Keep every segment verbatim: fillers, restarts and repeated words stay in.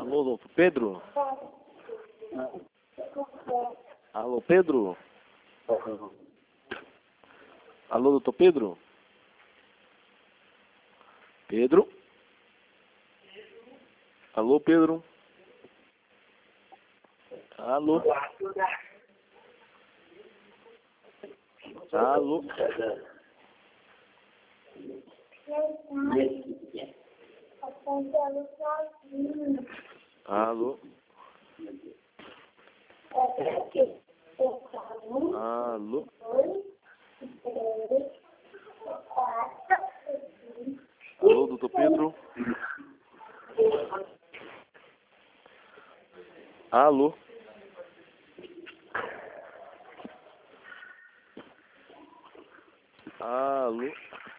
Alô, doutor Pedro? Alô, Pedro? Alô, doutor Pedro? Pedro? Alô, Pedro? Alô? Alô? Alô? Alô? Alô, doutor Pedro? Alô? Alô?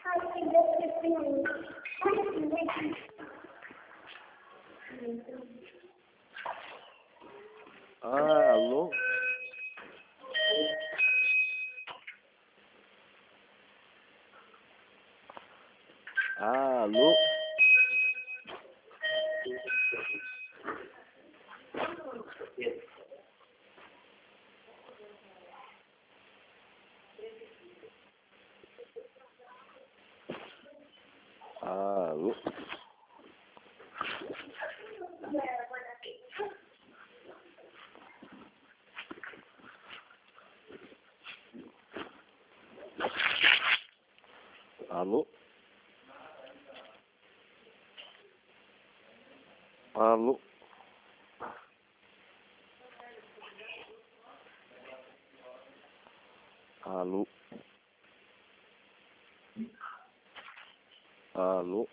Alô? Alô? Alô? Alô? Alô? Alô? Alô?